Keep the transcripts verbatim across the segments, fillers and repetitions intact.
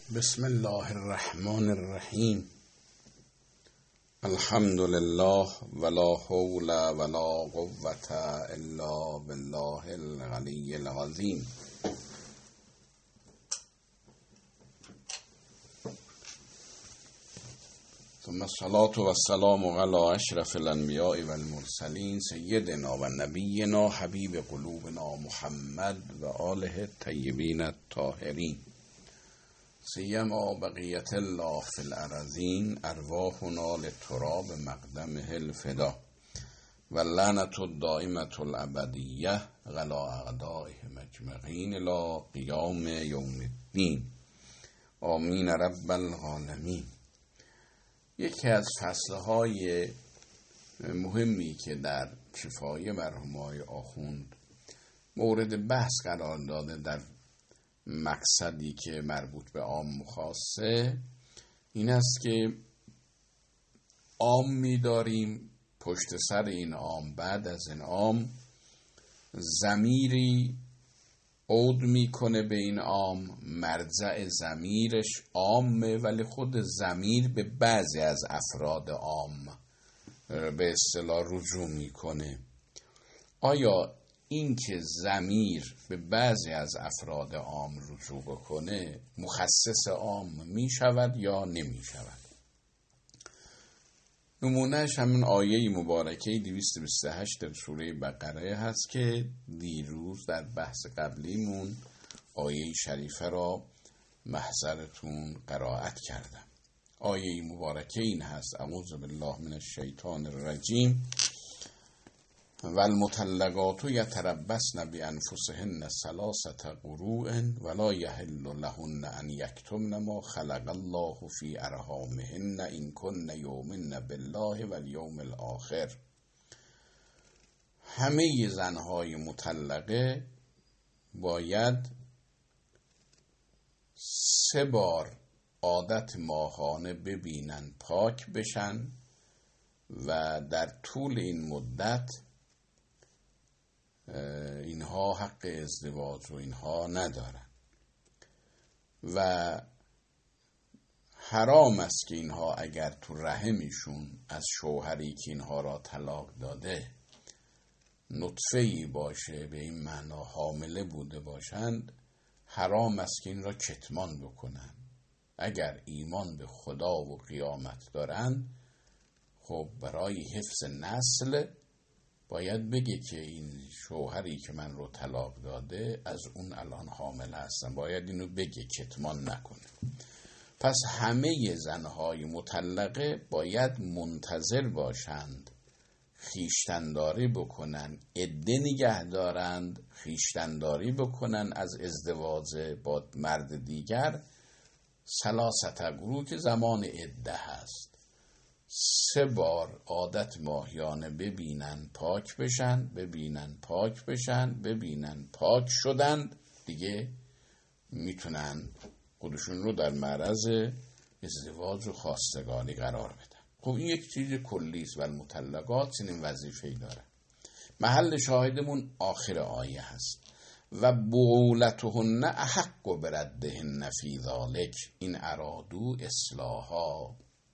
بسم الله الرحمن الرحیم. الحمد لله ولا حول ولا قوة الا بالله العلی العظیم. ثم الصلاة والسلام على اشرف الانبیاء والمرسلین سیدنا و نبینا حبیب قلوبنا محمد و آله الطیبین الطاهرین. سیما بقیت الله فی الارضین ارواحنا لتراب مقدمه الفدا و لعنت الدائمة الابدیه غلی اعدائه مجمعین الی قیام یوم الدین. آمین رب العالمین. یکی از فصلهای مهمی که در کفایه مرحومای آخوند مورد بحث قرار داده در مقصدی که مربوط به عام و خاصه این است که عام می‌داریم، پشت سر این عام بعد از این عام ضمیری عود میکنه به این عام، مرجع ضمیرش عامه ولی خود ضمیر به بعضی از افراد عام به اصطلاح رجوع میکنه. آیا این که ضمیر به بعضی از افراد عام رجوع بکنه مخصص عام می شود یا نمی شود؟ نمونهش همین آیه مبارکه دویست و بیست و هشت در سوره بقره هست که دیروز در بحث قبلیمون آیه شریفه را محضرتون قرائت کردم. آیه مبارکه این هست: اعوذ بالله من الشیطان الرجیم و المطلقات یتربصن بانفسهن ثلاثه قروء ولا یحل لهن ان یکتمن ما خلق الله فی ارحامهن ان کن یؤمن بالله والیوم الاخر. همه زنهای مطلقه باید سه بار عادت ماهانه ببینن، پاک بشن و در طول این مدت اینها حق ازدواج و اینها ندارن و حرام است که اینها اگر تو رحمشون از شوهری که اینها را طلاق داده نطفه‌ای باشه، به این معنا حامله بوده باشند، حرام است که این را کتمان بکنن. اگر ایمان به خدا و قیامت دارن خب برای حفظ نسل باید بگه که این شوهری که من رو طلاق داده از اون الان حامله هستم، باید اینو بگه، کتمان نکنه. پس همه زنهای مطلقه باید منتظر باشند، خیشتنداری بکنن، عده نگه دارند، خیشتنداری بکنن از ازدواج با مرد دیگر ثلاثه قروء که زمان عده هست. سه بار عادت ماهیانه ببینن، پاک بشن، ببینن پاک بشن، ببینن پاک شدند، دیگه میتونن خودشون رو در معرض ازدواج و خواستگاری قرار بدن. خب این یک چیز کلی است و المطلقات چنین وظیفه‌ای داره. محل شاهدمون آخر آیه هست: و بولتهن احق بردهن فی ذلک این ارادو اصلاحا.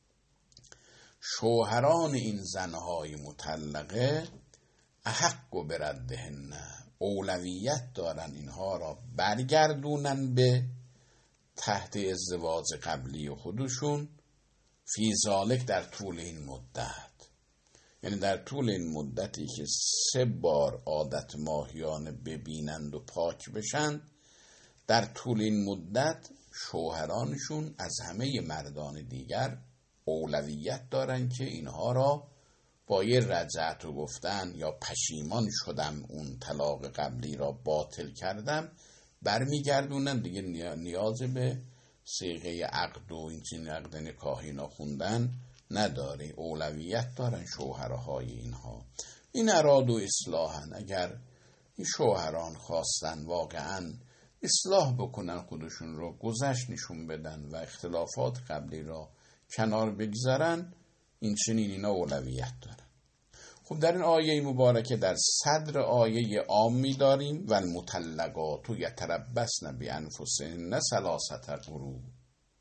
شوهران این زنهای مطلقه احق بردهن، اولویت دارن اینها را برگردونن به تحت ازدواج قبلی خودشون، فی ذالک در طول این مدت، یعنی در طول این مدتی که سه بار عادت ماهیانه ببینند و پاک بشند، در طول این مدت شوهرانشون از همه مردان دیگر اولویت دارن که اینها را با یه رجعت و گفتن یا پشیمان شدم اون طلاق قبلی را باطل کردم برمیگردونن، دیگه نیاز به صیغه عقد و این چین عقد نکاحی خوندن نداره. اولویت دارن شوهرهای اینها. این اراد و اصلاحن، اگر این شوهران خواستن واقعا اصلاح بکنن خودشون رو، گذشت نشون بدن و اختلافات قبلی را کنار بگذارن، این چنین اینا اولویت دارن. خب در این آیه مبارکه در صدر آیه عامی داریم: و المطلقات یتربصن بانفسهن ثلاثه قروء.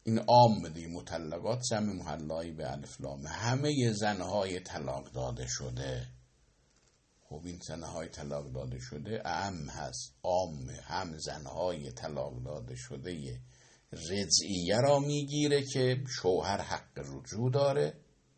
این عام دیگه، مطلقات جمع محلایی به الف لام، همه زنهای طلاق داده شده. خب این زنهای طلاق داده شده اعم هست، عام، هم زنهای طلاق داده شده رجعیه را میگیره که شوهر حق رجوع داره،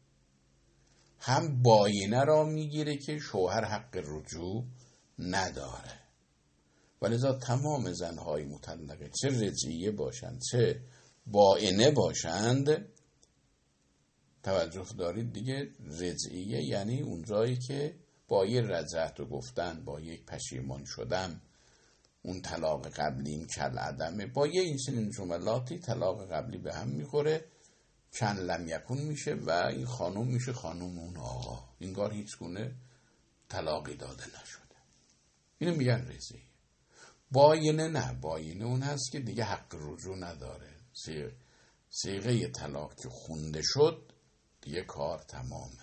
هم باینه را میگیره که شوهر حق رجوع نداره. ولذا تمام زنهای مطلقه چه رجعیه باشند چه باینه باشند، توجه دارید دیگه، رجعیه یعنی اون جایی که با یه رجعت رو گفتن، با یک پشیمان شدم، اون طلاق قبلیم کل عدمه، با یه این چنین جملاتی طلاق قبلی به هم میخوره، کن لم یکون میشه و این خانم میشه خانم اون آقا، اینگار هیچ گونه طلاقی داده نشده. اینو میگن رجعیه. باینه نه، باینه اون هست که دیگه حق رجوع نداره، صیغه طلاق که خونده شد دیگه کار تمامه.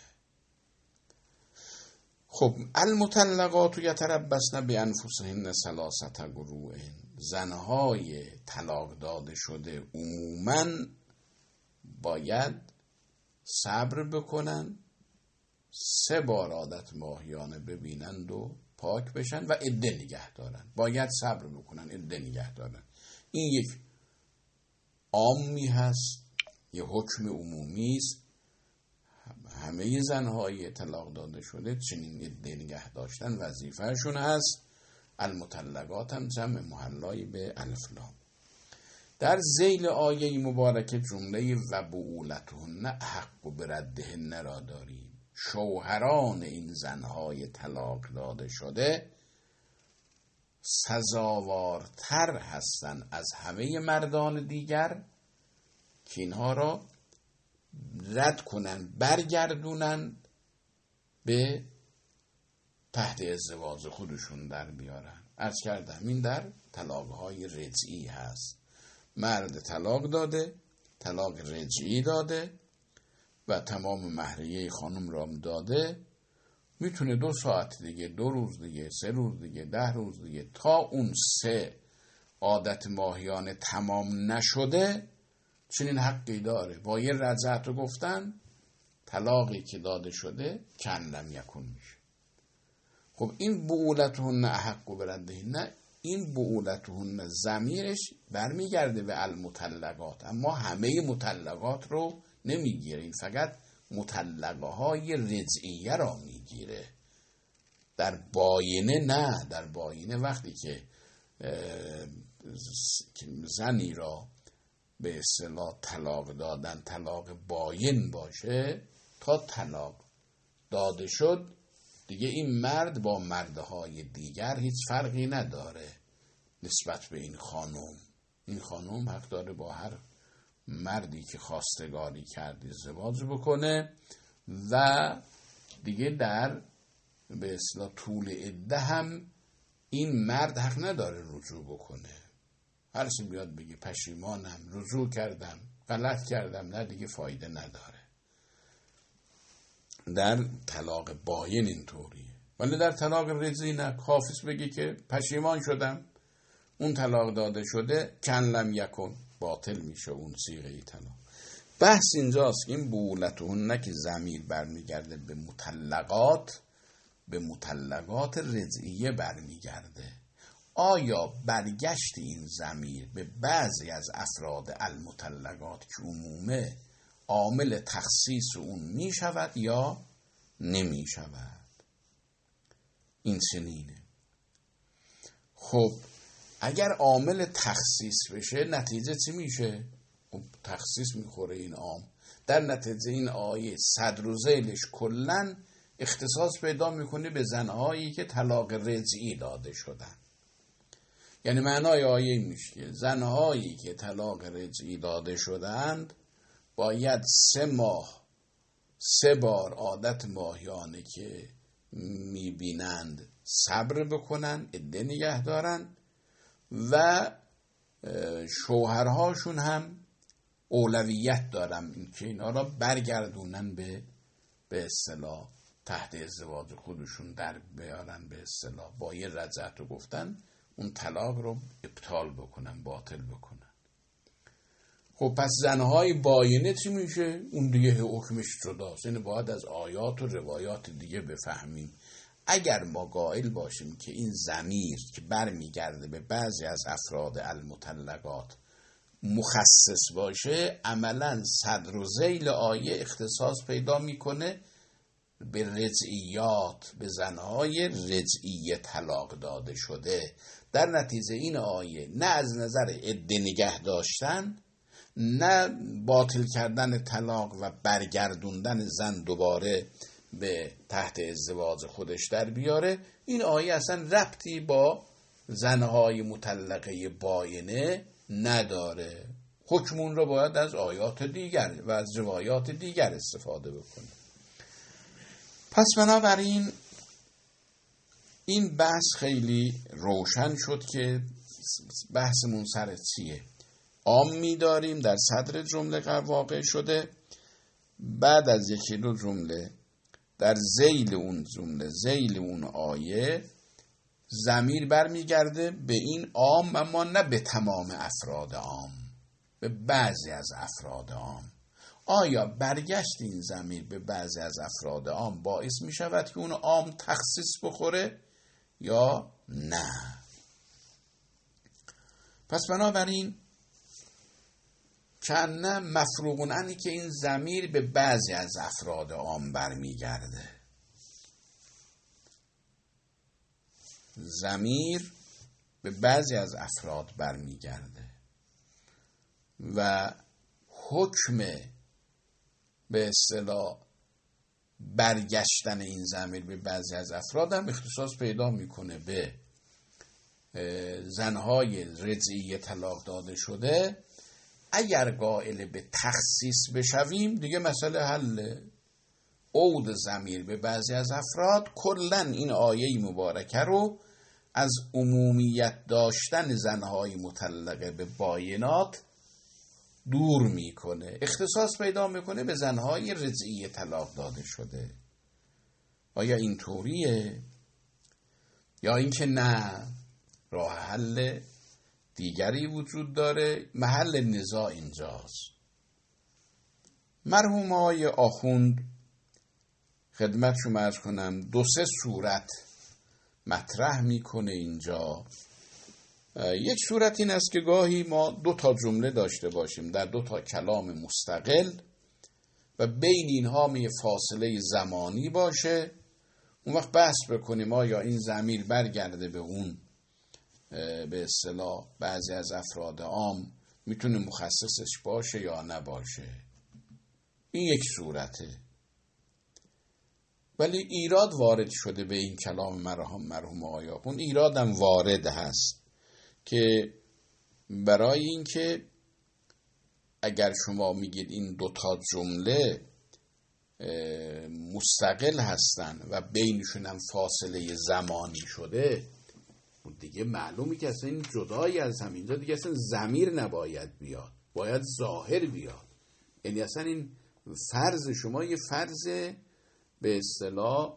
خب المطلقات یتربصن بانفسهن ثلاثه قروء، زنهای طلاق داده شده عموماً باید صبر بکنن، سه بار عادت ماهیانه ببینند و پاک بشن و عده نگه دارن. باید صبر بکنن، عده نگه دارن. این یک عامی هست، یه حکم عمومی است. همه زنهای طلاق داده شده چنین عده نگه داشتن وظیفهشون هست. المطلقات هم جمع محلای به الف لام. در ذیل آیه مبارکه جمله و بعولتهن احق بردهن را داریم. شوهران این زنهای طلاق داده شده سزاوارتر هستند از همه مردان دیگر که اینها را رد کنن، برگردونن، به تحت ازدواج خودشون در بیارن. عرض کردم این در طلاقهای رجعی هست. مرد طلاق داده، طلاق رجعی داده و تمام مهریه خانم را داده، میتونه دو ساعت دیگه، دو روز دیگه، سه روز دیگه، ده روز دیگه، تا اون سه عادت ماهیانه تمام نشده چنین حقی داره. با یه رجعت رو گفتن طلاقی که داده شده کن لم یکون میشه. خب این بعولتهن احق بردهن، این بعولتهن ضمیرش برمیگرده به المطلقات، اما همه مطلقات رو نمیگیره، این فقط مطلقه های رجعیه را میگیره. در باینه نه، در باینه وقتی که زنی را به اصطلاح طلاق دادن، طلاق باین باشه، تا طلاق داده شد دیگه این مرد با مردهای دیگر هیچ فرقی نداره نسبت به این خانم. این خانم حق داره با هر مردی که خواستگاری کرد ازدواج بکنه و دیگه در به اصطلاح طول عده هم این مرد حق نداره رجوع بکنه. هر چی بیاد بگه پشیمانم، رجوع کردم، غلط کردم، نه دیگه فایده نداره. در طلاق باین اینطوریه، ولی در طلاق رجعی نه، کافیست بگی که پشیمان شدم، اون طلاق داده شده کن لم یکن، باطل میشه اون صیغه طلاق. بحث اینجاست که این بعولتهن که ضمیر برمیگرده به مطلقات، به مطلقات رجعیه برمیگرده. آیا برگشت این ضمیر به بعضی از افراد المطلقات که عمومه عامل تخصیص اون می شود یا نمی شود؟ این چنینه. خب اگر عامل تخصیص بشه نتیجه چی میشه؟ تخصیص میخوره این عام، در نتیجه این آیه صدر و ذیلش کلن اختصاص پیدا میکنه به زنهایی که طلاق رجعی داده شدن. یعنی معنای آیه میشه که زنهایی که طلاق رجعی داده شدند باید سه ماه سه بار عادت ماهیانه که میبینند صبر بکنن، عده نگه دارن و شوهرهاشون هم اولویت دارن این که اینا را برگردونن به به اصطلاح تحت ازدواج خودشون در بیارن، به اصطلاح با یه رجعت رو گفتن اون طلاق رو ابطال بکنن، باطل بکنن. خب پس زنهای باینه چی میشه؟ اون دیگه حکمش جداست. یعنی باید از آیات و روایات دیگه بفهمیم. اگر ما قائل باشیم که این ضمیر که برمیگرده به بعضی از افراد المطلقات مخصص باشه، عملا صدر و ذیل آیه اختصاص پیدا میکنه به رجعیات، به زنهای رجعی طلاق داده شده. در نتیجه این آیه نه از نظر عده نگه داشتن، نه باطل کردن طلاق و برگردوندن زن دوباره به تحت ازدواج خودش در بیاره، این آیه اصلا ربطی با زنهای مطلقه باینه نداره. حکمون رو باید از آیات دیگر و از روایات دیگر استفاده بکنه. پس بنابراین این بحث خیلی روشن شد که بحثمون سر چیه. عامی داریم در صدر جمله واقع شده، بعد از یکی دو جمله در ذیل اون جمله ذیل اون آیه ضمیر برمیگرده به این عام، اما نه به تمام افراد عام، به بعضی از افراد عام. آیا برگشت این ضمیر به بعضی از افراد عام باعث می شود که اون عام تخصیص بخوره یا نه؟ پس بنابراین کنه مفروغون عنی که این ضمیر به بعضی از افراد عام برمیگرده. ضمیر به بعضی از افراد برمیگرده و حکم به اصطلاح برگشتن این ضمیر به بعضی از افراد هم اختصاص پیدا میکنه به زنهای رجعی طلاق داده شده. اگر قائل به تخصیص بشویم دیگه مسئله حل. عود ضمیر به بعضی از افراد کلن این آیه مبارکه رو از عمومیت داشتن زنهای مطلقه به باینات دور میکنه، اختصاص پیدا میکنه به زنهای رجعی طلاق داده شده. آیا این طوریه یا اینکه نه راه حل دیگری وجود داره؟ محل نزاع اینجاست. مرحوم آقای آخوند خدمت شما عرض کنم دو سه صورت مطرح میکنه اینجا. یک صورت این است که گاهی ما دو تا جمله داشته باشیم در دو تا کلام مستقل و بین اینها می فاصله زمانی باشه، اون وقت بحث بکنیم آیا این ضمیر برگرده به اون به اصطلاح بعضی از افراد عام میتونه مخصصش باشه یا نباشه. این یک صورته. ولی ایراد وارد شده به این کلام مرحوم مرحوم آقای آخوند. ایرادم وارد هست که برای اینکه اگر شما میگید این دوتا جمله مستقل هستن و بینشون هم فاصله زمانی شده، دیگه معلومی که اصلا این جدایی از هم، اینجا دیگه اصلا ضمیر نباید بیاد، باید ظاهر بیاد. یعنی اصلا این فرض شما یه فرض به اصطلاح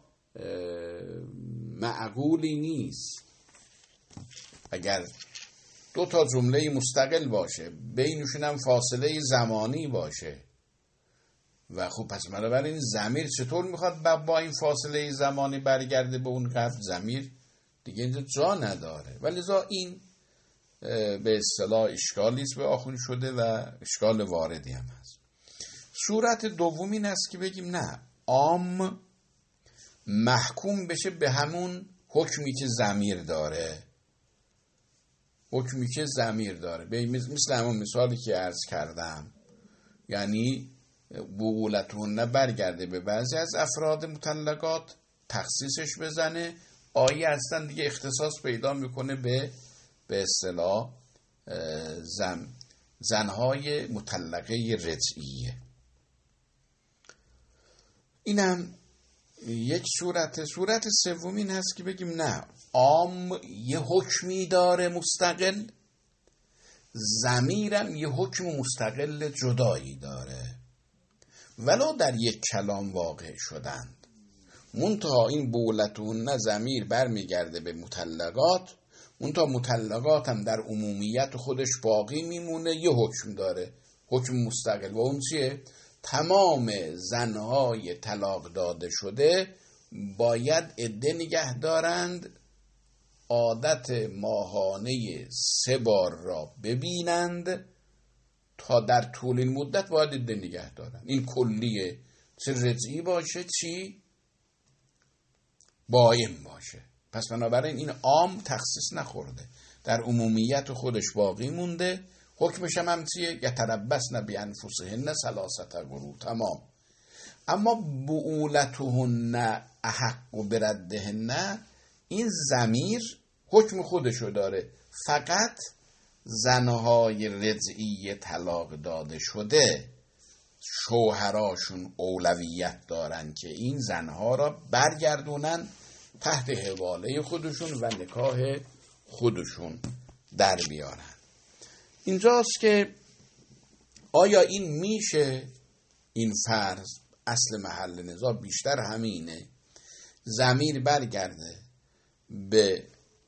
معقولی نیست. اگر دو تا جمله مستقل باشه بینشون هم فاصله زمانی باشه و خب پس بنابراین ضمیر چطور میخواد با این فاصله زمانی برگرده به اون قبل؟ ضمیر دیگه اینجا جا نداره. ولی لذا این به اصطلاح اشکالی است به آخوند شده و اشکال واردی هم هست. صورت دوم این است که بگیم نه، عام محکوم بشه به همون حکمی که ضمیر داره، حکمی که ضمیر داره، مثل همون مثالی که عرض کردم، یعنی بغولتون برگرده به بعضی از افراد مطلقات تخصیصش بزنه. آیه هستن دیگه اختصاص پیدا میکنه به به اصطلاح زن زنهای مطلقه رجعیه. اینم یک صورت. صورت سوم این هست که بگیم نه، عام یه حکمی داره مستقل، ضمیرم یه حکم مستقل جدایی داره، ولو در یک کلام واقع شدند. منتها این بولتون نه ضمیر برمیگرده به مطلقات، منتها مطلقات هم در عمومیت خودش باقی میمونه، یه حکم داره، حکم مستقل. و اون چیه؟ تمام زنهای طلاق داده شده باید عده نگه دارند، عادت ماهانه سه بار را ببینند، تا در طول این مدت باید عده نگه دارند. این کلیه، چه رجعی باشه چی بایم باشه. پس بنابراین این عام تخصیص نخورده، در عمومیت خودش باقی مونده. حکمش هم چیه؟ یتربصن بانفسهن ثلاثه قروء، تمام. اما بعولتهن احق بردهن، این ضمیر حکم خودشو داره، فقط زنهای رجعی طلاق داده شده شوهراشون اولویت دارن که این زنها را برگردونن تحت حواله خودشون و نکاح خودشون در بیارن. اینجاست که آیا این میشه؟ این فرض اصل محل نزاع بیشتر همینه، ضمیر برگرده به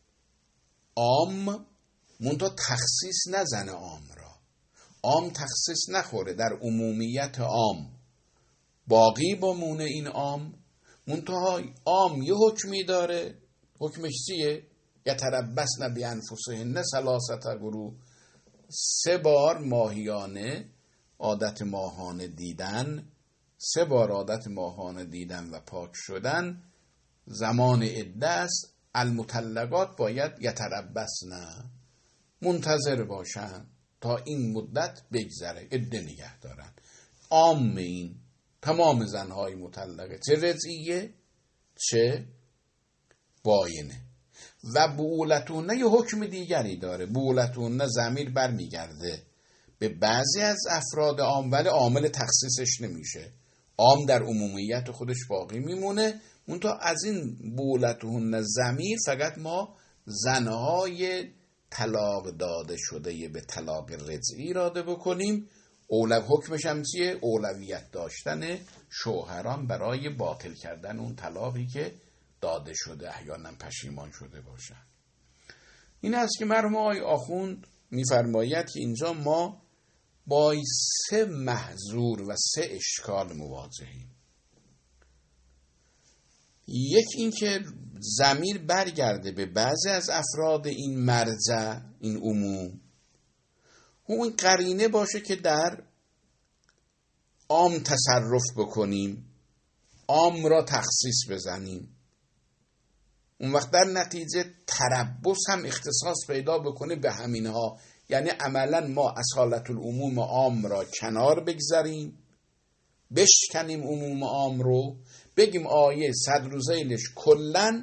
عام، منتها تخصیص نزنه عام را، عام تخصیص نخوره، در عمومیت عام باقی بمونه این عام، منتها عام یه حکمی داره، حکمش چیه؟ یتربصن بانفسهن ثلاثه قروء، سه بار ماهیانه عادت ماهانه دیدن، سه بار عادت ماهانه دیدن و پاک شدن زمان عده است. المطلقات باید یتربصن، منتظر باشن تا این مدت بگذره، عده نگه دارن. عام این تمام زنهای مطلقه، چه رجعیه چه باینه. و بعولتهن یه حکم دیگری داره. بعولتهن ضمیر برمیگرده به بعضی از افراد عام، ولی عامل تخصیصش نمیشه، عام در عمومیت خودش باقی میمونه. منتها از این بعولتهن ضمیر فقط ما زنهای طلاق داده شده به طلاق رجعی اراده بکنیم. اولو حکمش هم چیه؟ اولویت داشتن شوهران برای باطل کردن اون طلاقی که داده شده، احیانا پشیمان شده باشن. این است که مرحوم آقای آخوند میفرماید که اینجا ما با سه محظور و سه اشکال مواجهیم. یک این که ضمیر برگرده به بعضی از افراد این مرجع، این عموم، اون قرینه باشه که در عام تصرف بکنیم، عام را تخصیص بزنیم، اون وقت در نتیجه تربص هم اختصاص پیدا بکنه به همینها. یعنی عملا ما اصالت العموم عام را کنار بگذاریم، بشکنیم عموم عام رو، بگیم آیه صدر و ذیلش کلن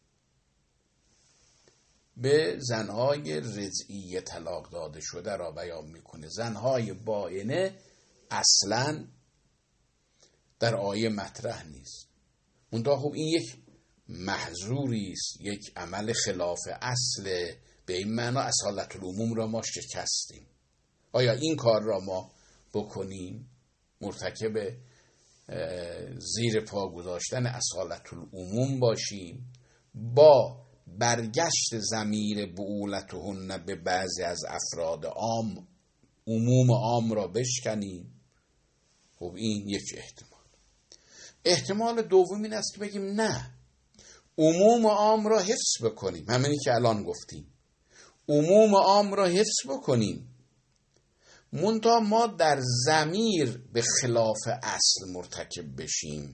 به زنهای رجعی طلاق داده شده را بیان میکنه. زنهای باینه اصلا در آیه مطرح نیست. منتها خب این یک محظوری است، یک عمل خلاف اصل، به این معنا اصالت العموم را ما شکستیم. آیا این کار را ما بکنیم، مرتکب زیر پا گذاشتن اصالت العموم باشیم، با برگشت ضمیر بعولتهن به بعضی از افراد عام، عموم عام را بشکنیم؟ خب این یک احتمال. احتمال دوم این است که بگیم نه، عموم عام را حفظ بکنیم، همینی که الان گفتیم، عموم عام را حفظ بکنیم، منتها ما در ضمیر به خلاف اصل مرتکب بشیم.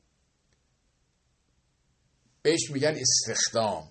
بهش میگن استخدام.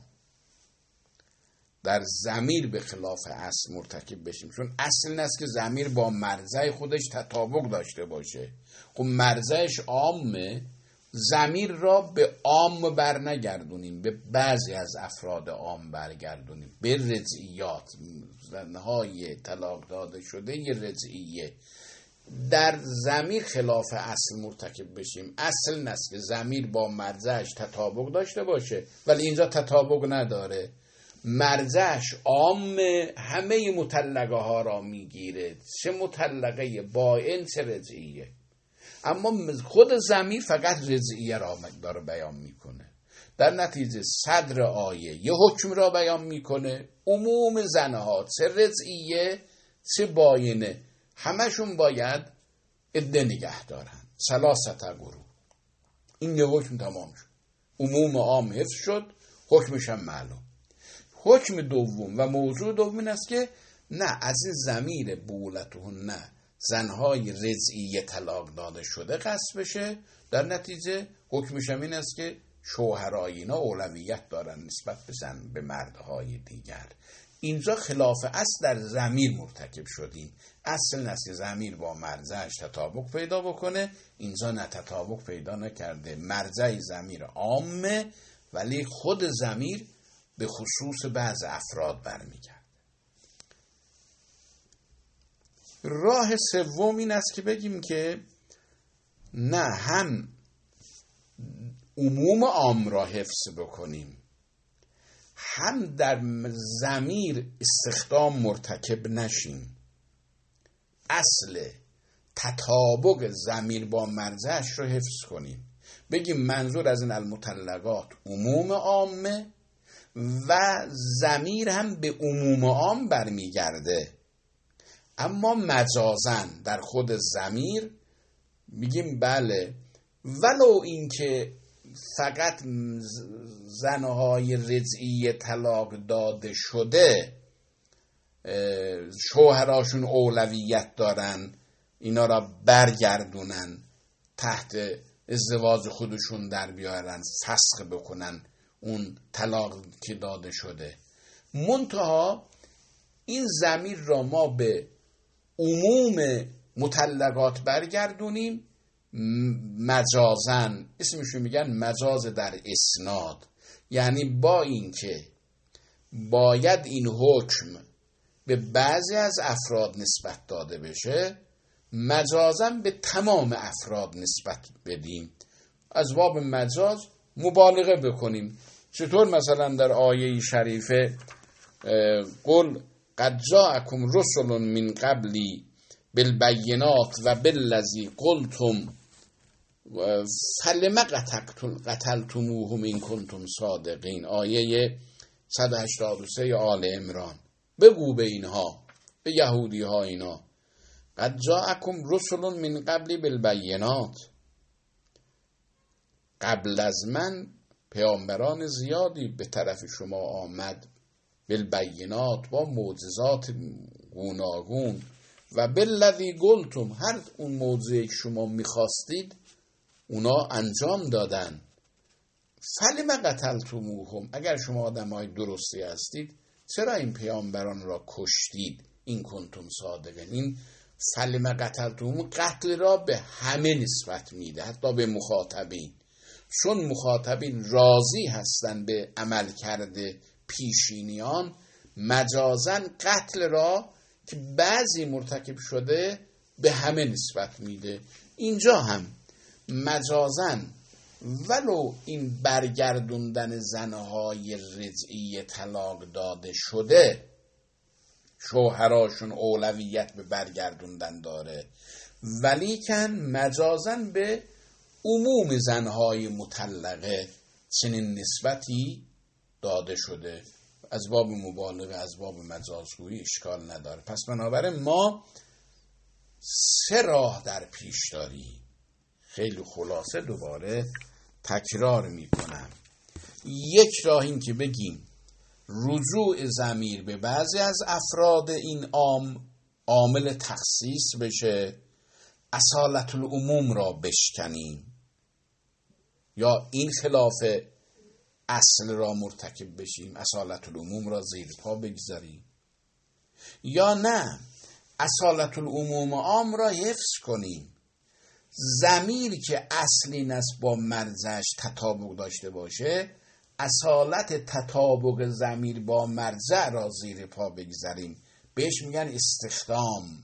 در ضمیر به خلاف اصل مرتکب بشیم، چون اصل این است که ضمیر با مرجع خودش تطابق داشته باشه. خب مرجعش عامه، ضمیر را به عام برنگردونیم، به بعضی از افراد عام برگردونیم، به رجعیات، زنهای طلاق داده شده یه رجعیه. در ضمیر خلاف اصل مرتکب بشیم. اصل این است که ضمیر با مرجعش تطابق داشته باشه، ولی اینجا تطابق نداره. مرجعش عام، همه مطلقه ها را میگیره، چه مطلقه باین چه رجعیه. اما خود ضمیر فقط رجعیه را داره بیان میکنه. در نتیجه صدر آیه یه حکم را بیان میکنه، عموم زنها چه رجعیه چه باینه همشون باید عده نگه دارن، ثلاثه گروه. این یه حکم تمام شد، عموم عام حفظ شد، حکمش هم معلوم. حکم دوم و موضوع دوم این است که نه، از این ضمیر بولتهن نه، زنهای رضعی طلاق داده شده قصد بشه. در نتیجه حکمش هم این است که شوهرای اینا اولویت دارن نسبت به زن به مردهای دیگر. اینجا خلاف اصل در ضمیر مرتکب شدیم. اصل نست ضمیر با مرجعش تطابق پیدا بکنه، اینجا نه تطابق پیدا نکرده. مرجع ضمیر عامه ولی خود ضمیر به خصوص بعض افراد برمیگرده. راه سوم این است که بگیم که نه، هم عموم عام را حفظ بکنیم، هم در ضمیر استخدام مرتکب نشیم. اصل تطابق ضمیر با مرجعش رو حفظ کنیم. بگیم منظور از این المطلقات عموم عامه و ضمیر هم به عموم عام برمیگرده، اما مجازن در خود ضمیر میگیم بله، ولو اینکه فقط زنهای رضعی طلاق داده شده شوهراشون اولویت دارن اینا را برگردونن، تحت ازدواج خودشون در بیارن، فسخ بکنن اون طلاق که داده شده. منتها این ضمیر را ما به عموم مطلقات برگردونیم مجازن، اسمشو میگن مجاز در اسناد. یعنی با اینکه باید این حکم به بعضی از افراد نسبت داده بشه، مجازن به تمام افراد نسبت بدیم، از باب مجاز مبالغه بکنیم. چطور مثلا در آیه شریفه قل قد جاءکم رسل من قبلی بالبینات و بالذی قلتم فلم قتلتموهم ان کنتم صادقین، آیه صد و هشتاد و سه آل عمران. بگو به اینها، به یهودی ها اینا، قد جاءکم رسل من قبلی بالبینات، قبل از من پیامبران زیادی به طرف شما آمد، بالبینات با معجزات گوناگون، و بالذی قلتم هر اون موضوعی که شما میخواستید اونا انجام دادن. فلم قتلتموهم، اگر شما آدمای درستی هستید چرا این پیامبران را کشتید؟ این کنتم صادقین. این فلم قتلتموهم قتل را به همه نسبت میده، حتی به مخاطبین، چون مخاطبین راضی هستند به عمل کرده پیشینیان. مجازن قتل را که بعضی مرتکب شده به همه نسبت میده. اینجا هم مجازن ولو این برگردوندن زنهای رضعی طلاق داده شده شوهراشون اولویت به برگردوندن داره، ولیکن مجازن به عموم زنهای مطلقه چنین نسبتی داده شده. از باب مبالغه، از باب مجازگویی اشکال نداره. پس بنابراین ما سه راه در پیش داریم. خیلی خلاصه دوباره تکرار میکنم. یک راه این که بگیم رجوع ضمیر به بعضی از افراد این عام عامل تخصیص بشه، اصالت العموم را بشکنیم، یا این خلاف اصل را مرتکب بشیم، اصالت العموم را زیر پا بگذاریم، یا نه اصالت العموم عام را حفظ کنیم. ضمیر که اصلی نست با مرجعش تطابق داشته باشه، اصالت تطابق ضمیر با مرجع را زیر پا بگذاریم. بهش میگن استخدام.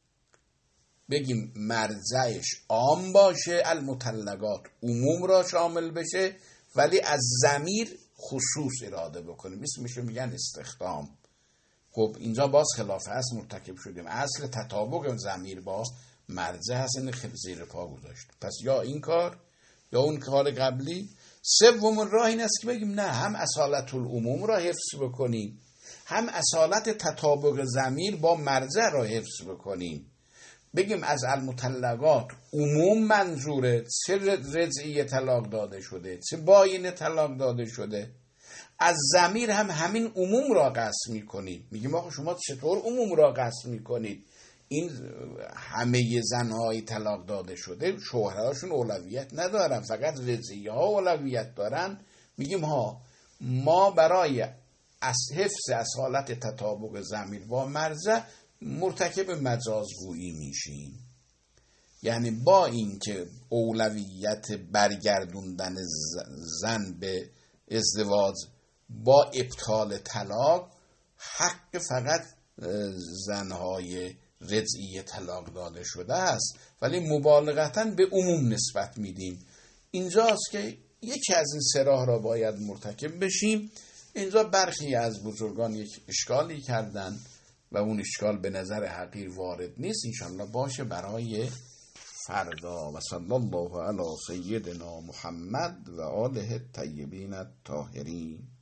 بگیم مرجعش عام باشه، المطلقات عموم را شامل بشه، ولی از ضمیر خصوص اراده بکنیم، اسمش میگن استخدام. خب اینجا باز خلاف اصل مرتکب شدیم. اصل تطابق ضمیر با مرجع هست، این زیر پا گذاشت. پس یا این کار یا اون کار قبلی. سوم راه این است که بگیم نه، هم اصالت العموم را حفظ بکنیم، هم اصالت تطابق ضمیر با مرجع را حفظ بکنیم. بگیم از المطلقات عموم منظوره، چه رجعی طلاق داده شده چه بایین طلاق داده شده. از ضمیر هم همین عموم را قصد میکنیم، میگیم آخه شما چطور عموم را قصد میکنید؟ این همه زنهای طلاق داده شده شوهرهاشون اولویت ندارن، فقط رجعی ها اولویت دارن. میگیم ها ما برای از حفظ اصالت تطابق ضمیر با مرجع مرتکب مجازگویی میشیم. یعنی با اینکه اولویت برگردوندن زن به ازدواج با ابطال طلاق، حق فقط زنهای رجعی طلاق داده شده است، ولی مبالغتاً به عموم نسبت میدیم. اینجاست که یکی از این سه راه را باید مرتکب بشیم. اینجا برخی از بزرگان یک اشکالی کردن و اون اشکال به نظر حقیر وارد نیست، انشالله باشه برای فردا. و صلی الله علی سیدنا محمد و آله الطیبین الطاهرین.